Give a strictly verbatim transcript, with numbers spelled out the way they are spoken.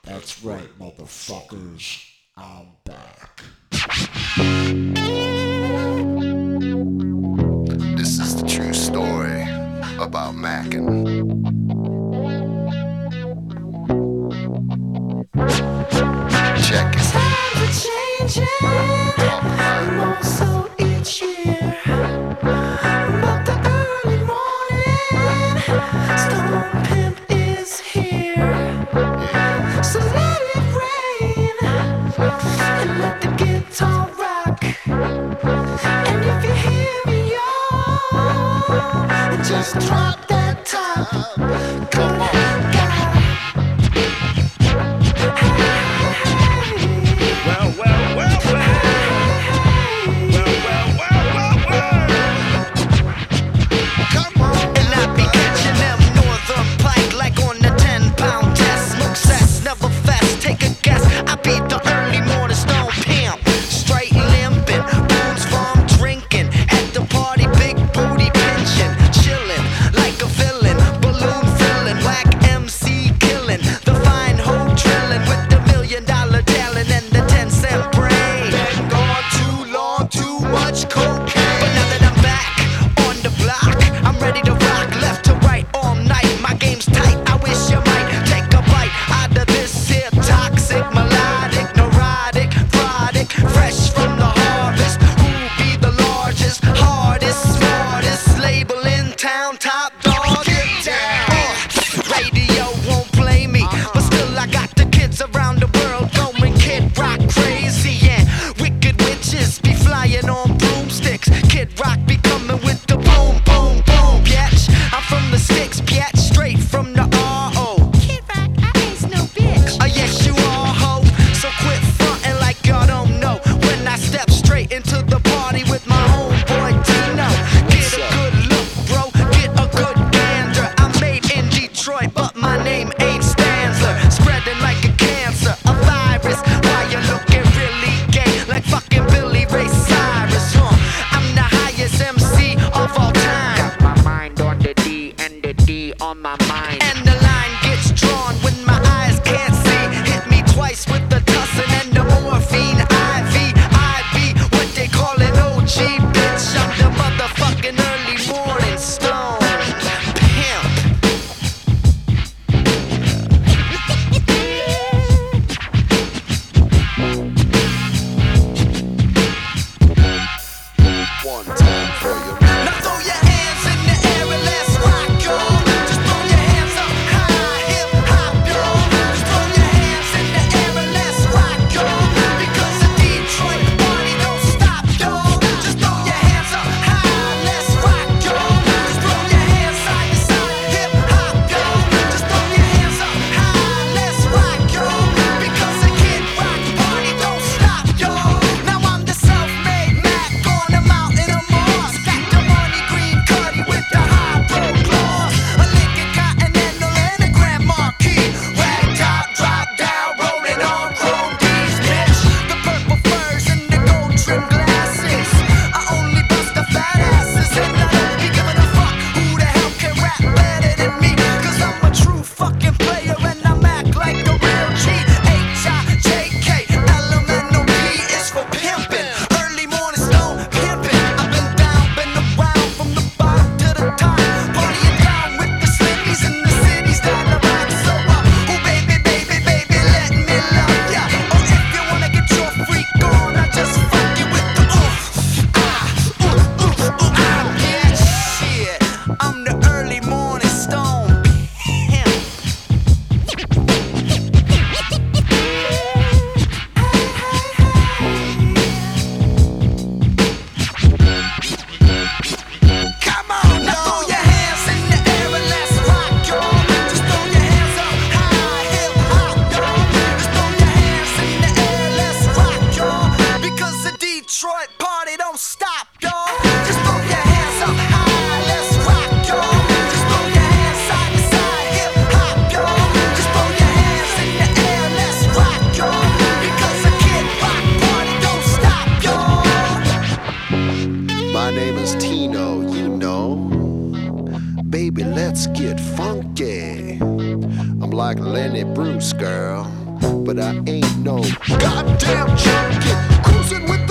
That's right, motherfuckers. I'm back. This is the true story about Mackin. Check it. Times are changing, more so each year. But the early morning, Stone Pimp is here. So let it rain and let the guitar rock. And if you hear me, y'all, just drop that top. Come on, God. Well, well, well, well. Well, well, well, well, well. Come on. And I be catching them northern pike like on the ten pound test. Smoke cess, never fast, take a guess. I be the early morning Stone Pimp. Straight limping, booze from drinking. At the party, big booty pinching. Chilling like a villain, balloon filling, whack M C killing. The fine hoe drilling with the million dollar talent and the ten cent brain. Been gone too long, too much cocaine. But now that I'm back on the block, I'm ready to rock left to right all night. My game's tight, I wish you might take a bite out of this here toxic, melodic, neurotic product, fresh from the harvest. Who be the largest, hardest, smartest label in town? Top dog, get down. Uh, radio won't play me, but still I got the kids around the world going Kid Rock crazy. And wicked witches be flying on broomsticks. Kid Rock be coming with the boom, boom, boom, bitch. I'm from the sticks, bitch, straight from the R O. Kid Rock, I ain't no bitch. Oh yes, you are, ho. So quit frontin' like y'all don't know. When I step straight into the party with my homeboy Tino. Get a good look, bro. Get a good gander. I'm made in Detroit, but my name ain't Stanzler. Spreading like a cancer, a virus. Why you looking really gay, like fucking Billy Ray Cyrus? Huh? I'm the highest M C of all time. Got my mind on the D and the D on my mind. And the line gets drawn when my eyes can't see. Hit me twice with the tussin and the morphine. I V, I be what they call an O G, bitch. I'm the motherfucking early morning Stone Pimp. One time for you. Now throw your hands in the air and let's rock, y'all. Just throw your hands up high, hip hop, y'all. Just throw your hands in the air and let's rock, y'all. Because the Detroit party don't stop, y'all. Just throw your hands up high, let's rock, y'all. Just throw your hands side to side, hip hop, y'all. Just throw your hands up high, let's rock, y'all. Because the Kid Rock party don't stop, y'all. Now I'm the self-made Mac on the mountain of Mars. Got the money green cutty with the high pro claws. A Lincoln Continental and a Grand Marquis. Rag top, drop down, rolling on chrome D's, bitch. The purple furs and the gold trim glasses. I only bust the fat asses and I don't be giving a fuck who the hell can rap better than me. Cause I'm a true fucking player and I'm act like a real G. H I J K, L M N O P is for pimpin'. Early morning Stone pimpin'. I've been down, been around from the bottom to the top. Partying down with the slimmies in the cities that I rock. So up, oh baby, baby, baby, let me love ya. Or if you wanna get your freak on, I just fuck you with the oof, ah, ooh, ooh, ooh, ah, yeah, shit. I'm the early morning Stone Pimp. Come on, now throw your hands in the air and let's rock, y'all. Just throw your hands up high, hip hop, y'all. Just throw your hands in the air, let's rock, y'all. Because the Detroit party don't stop, y'all. Just throw your hands up high, let's rock, y'all. Just throw your hands side to side, hip hop, y'all. Just throw your hands in the air, let's rock, y'all. Because the Kid Rock party don't stop, y'all. My name is Tino, you know. Baby, let's get funky. I'm like Lenny Bruce, girl. but I ain't no goddamn junkie. Cruising with